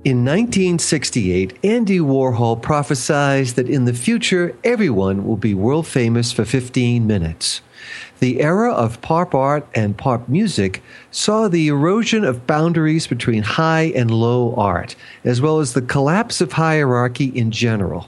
In 1968, Andy Warhol prophesied that in the future, everyone will be world famous for 15 minutes. The era of pop art and pop music saw the erosion of boundaries between high and low art, as well as the collapse of hierarchy in general.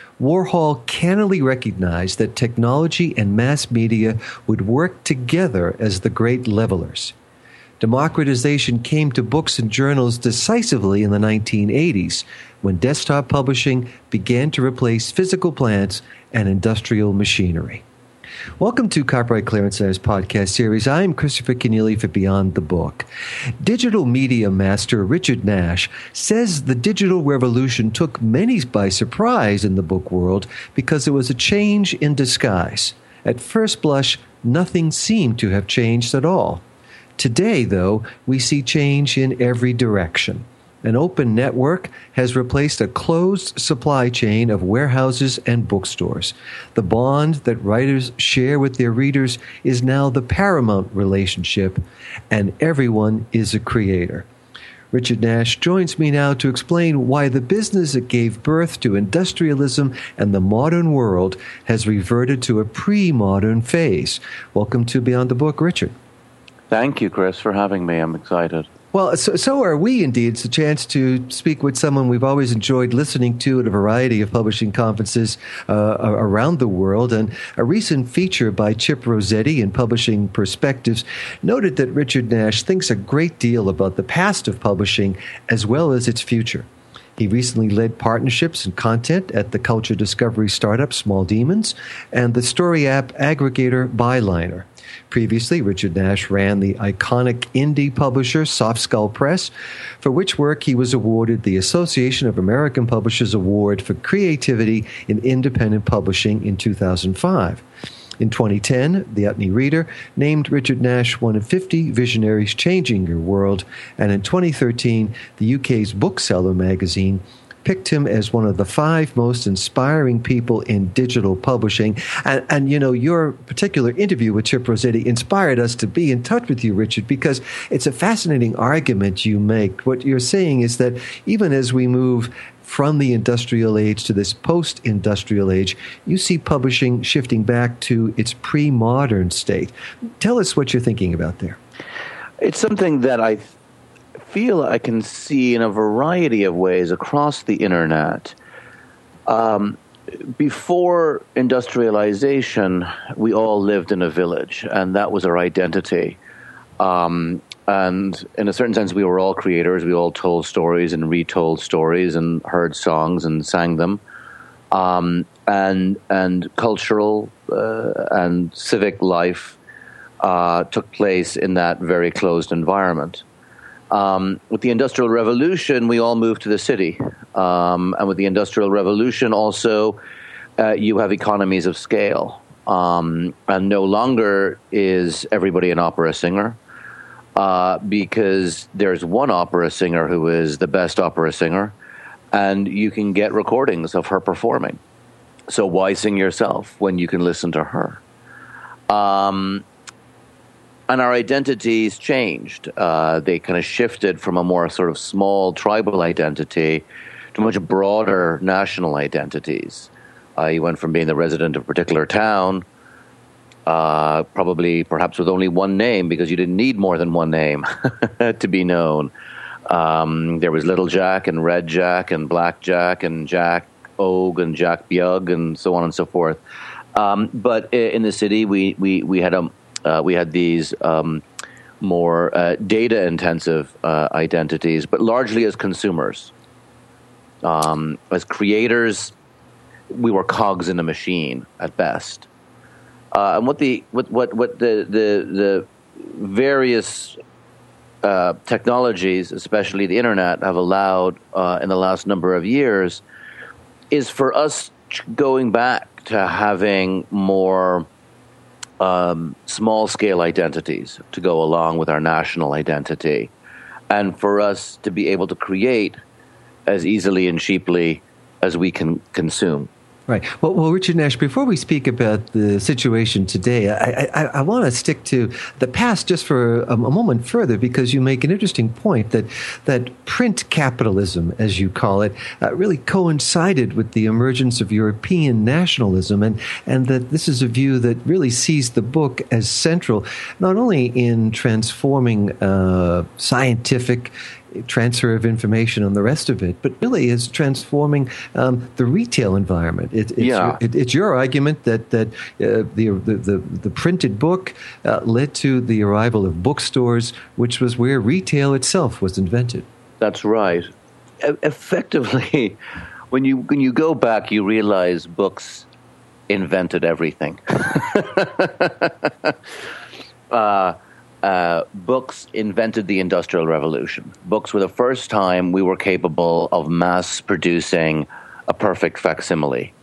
Warhol cannily recognized that technology and mass media would work together as the great levelers. Democratization came to books and journals decisively in the 1980s, when desktop publishing began to replace physical plants and industrial machinery. Welcome to Copyright Clearance Center's podcast series. I'm Christopher Kenneally for Beyond the Book. Digital media master Richard Nash says the digital revolution took many by surprise in the book world because it was a change in disguise. At first blush, nothing seemed to have changed at all. Today, though, we see change in every direction. An open network has replaced a closed supply chain of warehouses and bookstores. The bond that writers share with their readers is now the paramount relationship, and everyone is a creator. Richard Nash joins me now to explain why the business that gave birth to industrialism and the modern world has reverted to a pre-modern phase. Welcome to Beyond the Book, Richard. Thank you, Chris, for having me. I'm excited. Well, so are we, indeed. It's a chance to speak with someone we've always enjoyed listening to at a variety of publishing conferences around the world. And a recent feature by Chip Rossetti in Publishing Perspectives noted that Richard Nash thinks a great deal about the past of publishing as well as its future. He recently led partnerships and content at the culture discovery startup Small Demons and the story app aggregator Byliner. Previously, Richard Nash ran the iconic indie publisher Soft Skull Press, for which work he was awarded the Association of American Publishers Award for Creativity in Independent Publishing in 2005. In 2010, the Utne Reader named Richard Nash one of 50 visionaries changing your world, and in 2013, the UK's Bookseller magazine picked him as one of the 5 most inspiring people in digital publishing. And you know, your particular interview with Chip Rossetti inspired us to be in touch with you, Richard, because it's a fascinating argument you make. What you're saying is that even as we move from the industrial age to this post-industrial age, you see publishing shifting back to its pre-modern state. Tell us what you're thinking about there. It's something that I feel I can see in a variety of ways across the internet. Before industrialization, we all lived in a village, and that was our identity. And in a certain sense, we were all creators. We all told stories and retold stories and heard songs and sang them. And cultural and civic life took place in that very closed environment. With the Industrial Revolution, we all moved to the city. And with the Industrial Revolution also, you have economies of scale. And no longer is everybody an opera singer, because there's one opera singer who is the best opera singer, and you can get recordings of her performing. So why sing yourself when you can listen to her? And our identities changed. They kind of shifted from a more sort of small tribal identity to much broader national identities. You went from being the resident of a particular town, perhaps with only one name, because you didn't need more than one name to be known. There was Little Jack and Red Jack and Black Jack and Jack Og and Jack Bjug and so on and so forth. But in the city, we had these more data-intensive identities, but largely as consumers. As creators, we were cogs in a machine at best. And what the various technologies, especially the internet, have allowed in the last number of years, is for us going back to having more small-scale identities to go along with our national identity, and for us to be able to create as easily and cheaply as we can consume. Right. Well, Richard Nash, before we speak about the situation today, I want to stick to the past just for a moment further, because you make an interesting point that print capitalism, as you call it, really coincided with the emergence of European nationalism, and that this is a view that really sees the book as central, not only in transforming scientific transfer of information and the rest of it, but really is transforming the retail environment. It's your argument that the printed book led to the arrival of bookstores, which was where retail itself was invented. That's right. Effectively, when you go back, you realize books invented everything. Books invented the Industrial Revolution. Books were the first time we were capable of mass producing a perfect facsimile.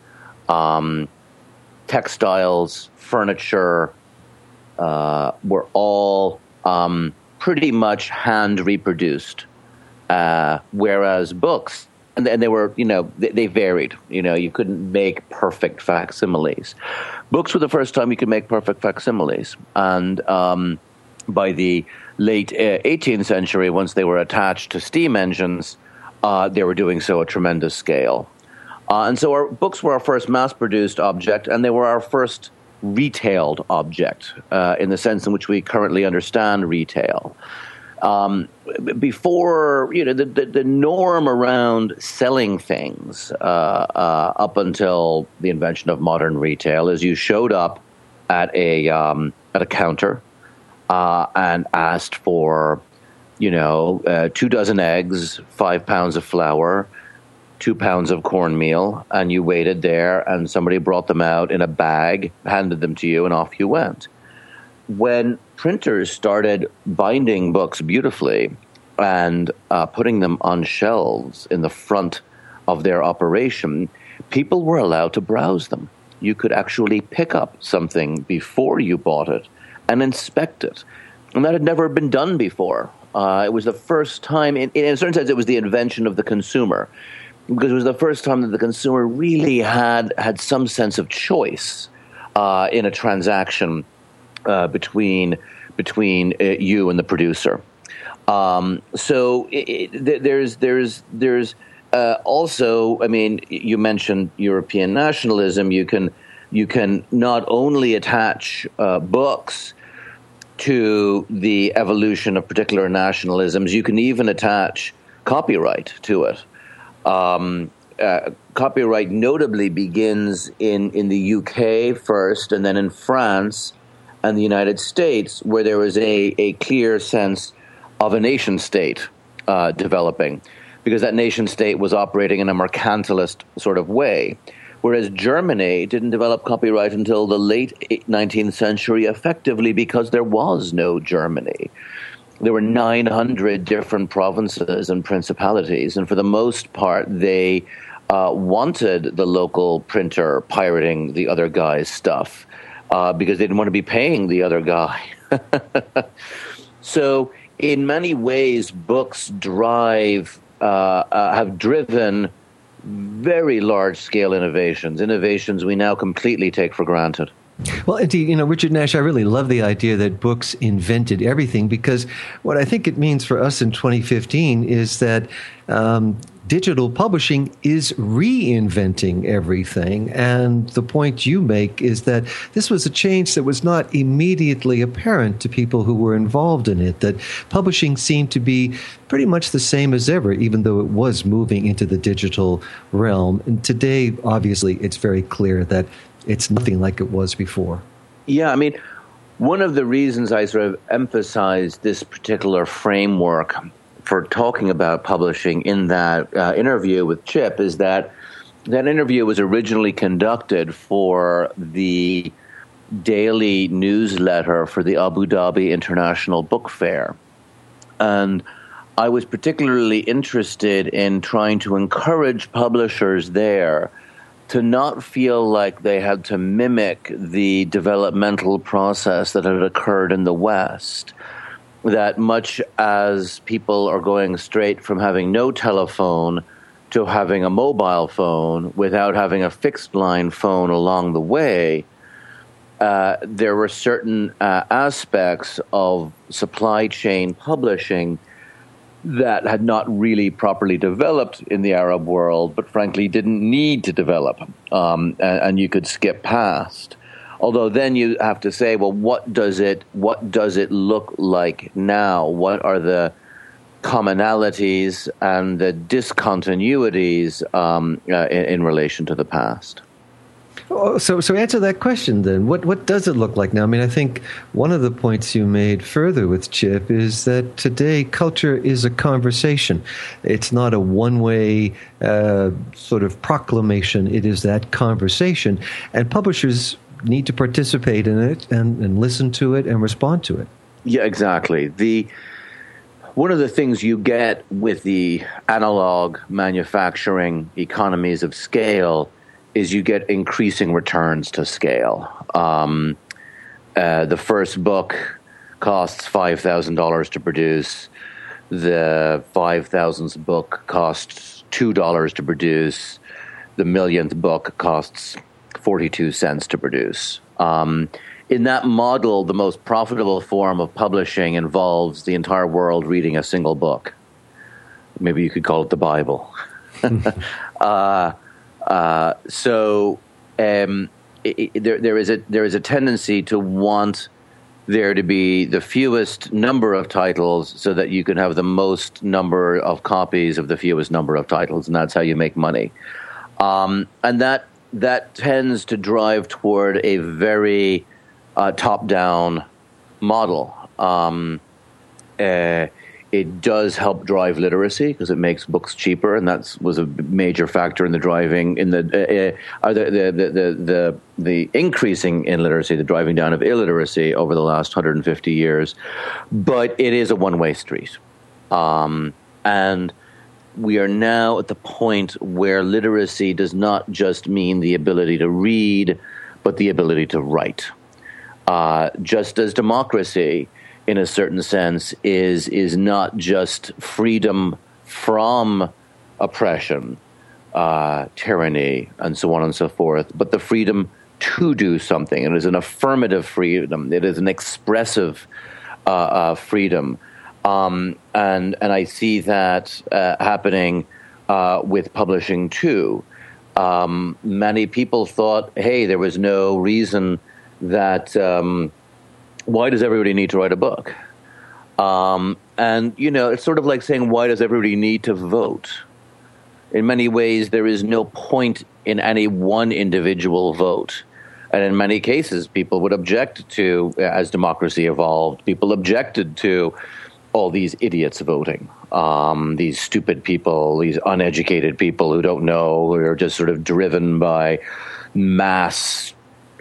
Textiles, furniture were all pretty much hand reproduced, whereas books, and they were, they varied. You couldn't make perfect facsimiles. Books were the first time you could make perfect facsimiles, and by the late 18th century, once they were attached to steam engines, they were doing so at tremendous scale. And so our books were our first mass-produced object, and they were our first retailed object in the sense in which we currently understand retail. Before, the norm around selling things up until the invention of modern retail is you showed up at a counter, and asked for, 2 dozen eggs, 5 pounds of flour, 2 pounds of cornmeal, and you waited there, and somebody brought them out in a bag, handed them to you, and off you went. When printers started binding books beautifully and putting them on shelves in the front of their operation, people were allowed to browse them. You could actually pick up something before you bought it and inspect it. And that had never been done before. It was the first time, in a certain sense, it was the invention of the consumer, because it was the first time that the consumer really had some sense of choice in a transaction between you and the producer. So there's also, you mentioned European nationalism. You can not only attach books to the evolution of particular nationalisms, you can even attach copyright to it. Copyright notably begins in the UK first, and then in France and the United States, where there was a clear sense of a nation state developing, because that nation state was operating in a mercantilist sort of way. Whereas Germany didn't develop copyright until the late 19th century, effectively because there was no Germany. There were 900 different provinces and principalities, and for the most part, they wanted the local printer pirating the other guy's stuff because they didn't want to be paying the other guy. So in many ways, books have driven very large-scale innovations we now completely take for granted. Well, indeed, Richard Nash, I really love the idea that books invented everything, because what I think it means for us in 2015 is that digital publishing is reinventing everything. And the point you make is that this was a change that was not immediately apparent to people who were involved in it, that publishing seemed to be pretty much the same as ever, even though it was moving into the digital realm. And today, obviously, it's very clear that it's nothing like it was before. Yeah, one of the reasons I sort of emphasized this particular framework for talking about publishing in that interview with Chip is that interview was originally conducted for the daily newsletter for the Abu Dhabi International Book Fair. And I was particularly interested in trying to encourage publishers there to not feel like they had to mimic the developmental process that had occurred in the West, that much as people are going straight from having no telephone to having a mobile phone without having a fixed line phone along the way, there were certain aspects of supply chain publishing that had not really properly developed in the Arab world, but frankly didn't need to develop, and you could skip past. Although then you have to say, well, what does it look like now? What are the commonalities and the discontinuities in relation to the past? So answer that question then. What does it look like now? I mean, I think one of the points you made further with Chip is that today culture is a conversation. It's not a one-way sort of proclamation. It is that conversation. And publishers need to participate in it and listen to it and respond to it. Yeah, exactly. One of the things you get with the analog manufacturing economies of scale is you get increasing returns to scale. The first book costs $5,000 to produce. The 5,000th book costs $2 to produce. The millionth book costs 42 cents to produce. In that model, the most profitable form of publishing involves the entire world reading a single book. Maybe you could call it the Bible. There is a tendency to want there to be the fewest number of titles so that you can have the most number of copies of the fewest number of titles, and that's how you make money. And that tends to drive toward a very top-down model. It does help drive literacy because it makes books cheaper, and that was a major factor in the driving in the increasing in literacy, the driving down of illiteracy over the last 150 years. But it is a one-way street, and we are now at the point where literacy does not just mean the ability to read, but the ability to write. Just as democracy, in a certain sense, is not just freedom from oppression, tyranny, and so on and so forth, but the freedom to do something. It is an affirmative freedom. It is an expressive freedom. And I see that happening with publishing too. Many people thought, hey, there was no reason that why does everybody need to write a book? And, it's sort of like saying, why does everybody need to vote? In many ways, there is no point in any one individual vote. And in many cases, people would object to, as democracy evolved, people objected to all these idiots voting, these stupid people, these uneducated people who don't know, who are just sort of driven by mass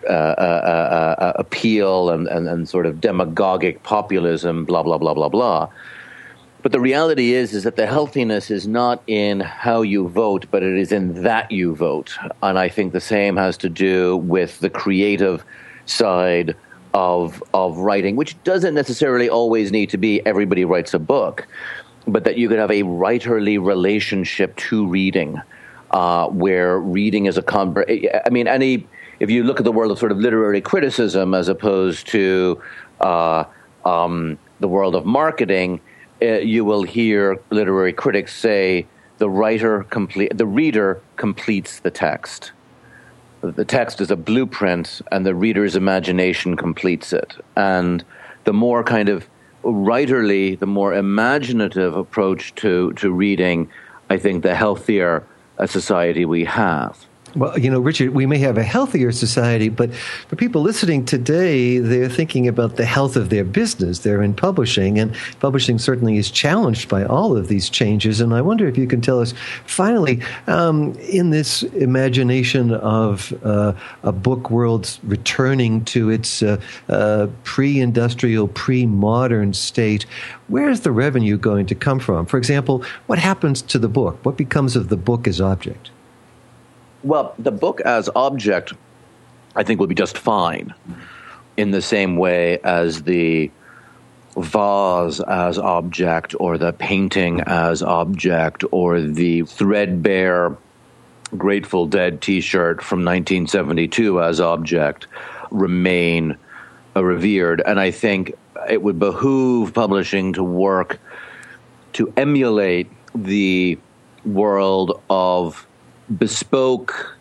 appeal and sort of demagogic populism, blah, blah, blah, blah, blah. But the reality is that the healthiness is not in how you vote, but it is in that you vote. And I think the same has to do with the creative side of writing, which doesn't necessarily always need to be everybody writes a book, but that you could have a writerly relationship to reading, where reading is if you look at the world of sort of literary criticism as opposed to the world of marketing, you will hear literary critics say the reader completes the text. The text is a blueprint, and the reader's imagination completes it. And the more kind of writerly, the more imaginative approach to reading, I think the healthier a society we have. Well, Richard, we may have a healthier society, but for people listening today, they're thinking about the health of their business. They're in publishing, and publishing certainly is challenged by all of these changes. And I wonder if you can tell us, finally, in this imagination of a book world returning to its pre-industrial, pre-modern state, where is the revenue going to come from? For example, what happens to the book? What becomes of the book as object? Well, the book as object, I think, will be just fine, in the same way as the vase as object, or the painting as object, or the threadbare Grateful Dead T-shirt from 1972 as object remain revered. And I think it would behoove publishing to work to emulate the world of bespoke,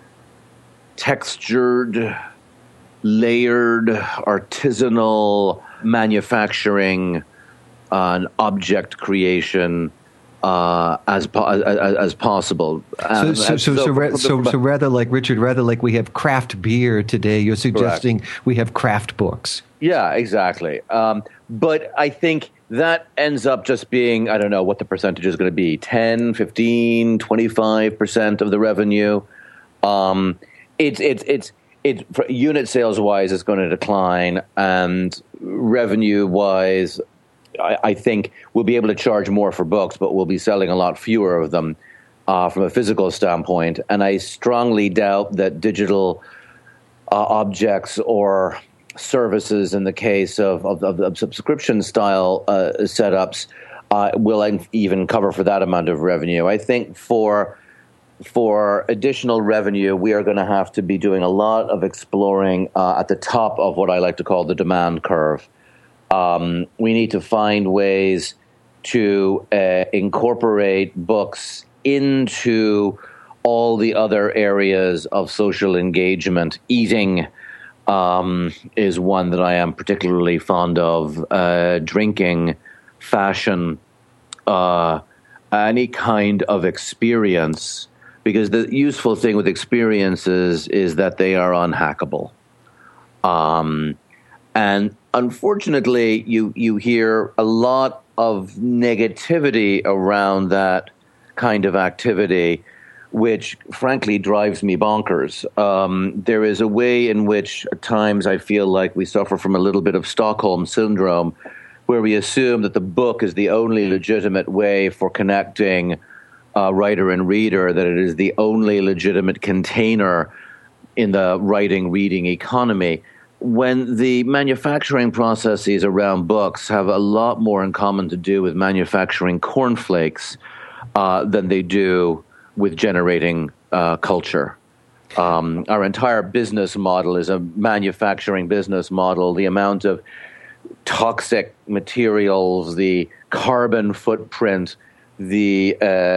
textured, layered, artisanal manufacturing and object creation as possible. So rather like Richard, rather like we have craft beer today, you're suggesting correct. We have craft books. Yeah, exactly. But I think that ends up just being, I don't know what the percentage is going to be, 10, 15, 25% of the revenue. It's unit sales wise, it's going to decline, and revenue wise, I think we'll be able to charge more for books, but we'll be selling a lot fewer of them from a physical standpoint. And I strongly doubt that digital objects or services, in the case of subscription style setups, will even cover for that amount of revenue. I think for additional revenue, we are going to have to be doing a lot of exploring at the top of what I like to call the demand curve. We need to find ways to incorporate books into all the other areas of social engagement. Eating is one that I am particularly fond of. Drinking, fashion, any kind of experience. Because the useful thing with experiences is that they are unhackable. And unfortunately, you hear a lot of negativity around that kind of activity, which frankly drives me bonkers. There is a way in which at times I feel like we suffer from a little bit of Stockholm syndrome, where we assume that the book is the only legitimate way for connecting writer and reader, that it is the only legitimate container in the writing-reading economy, when the manufacturing processes around books have a lot more in common to do with manufacturing cornflakes than they do with generating culture. Our entire business model is a manufacturing business model. The amount of toxic materials, the carbon footprint, the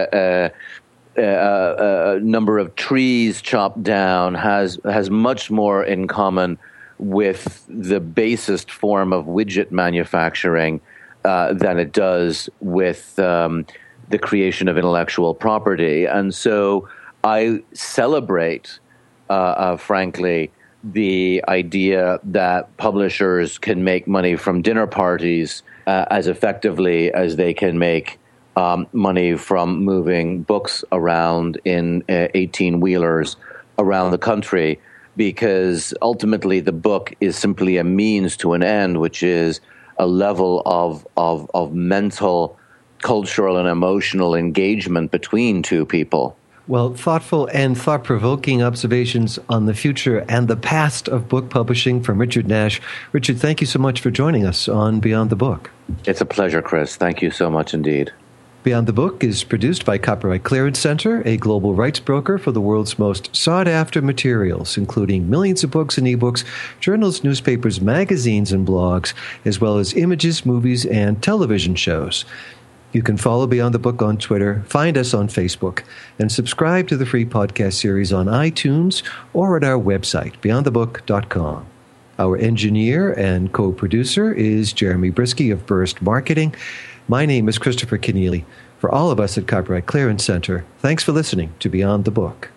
number of trees chopped down has much more in common with the basest form of widget manufacturing than it does with the creation of intellectual property. And so I celebrate, frankly, the idea that publishers can make money from dinner parties as effectively as they can make money from moving books around in 18-wheelers around the country, because ultimately the book is simply a means to an end, which is a level of mental, cultural, and emotional engagement between two people. Well, thoughtful and thought-provoking observations on the future and the past of book publishing from Richard Nash. Richard, thank you so much for joining us on Beyond the Book. It's a pleasure, Chris. Thank you so much indeed. Beyond the Book is produced by Copyright Clearance Center, a global rights broker for the world's most sought-after materials, including millions of books and ebooks, journals, newspapers, magazines, and blogs, as well as images, movies, and television shows. You can follow Beyond the Book on Twitter, find us on Facebook, and subscribe to the free podcast series on iTunes or at our website, beyondthebook.com. Our engineer and co-producer is Jeremy Brisky of Burst Marketing. My name is Christopher Keneally. For all of us at Copyright Clearance Center, thanks for listening to Beyond the Book.